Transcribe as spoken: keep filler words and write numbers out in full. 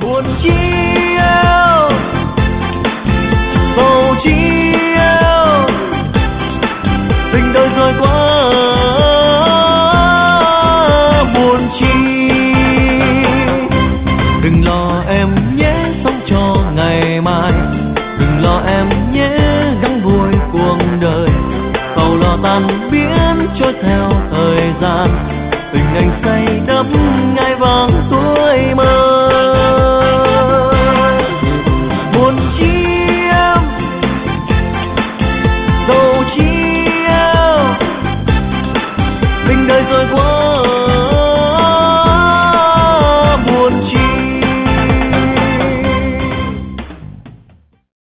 buồn chi yêu, sầu chi yêu, tình đời rồi quá buồn chi. Đừng lo em nhé, sống cho ngày mai, đừng lo em nhé, gắng vui cuộc đời. Sầu lo tan biến trôi theo thời gian, tình anh say đắm ngai vàng tuổi mơ. Buồn chi em, sầu chi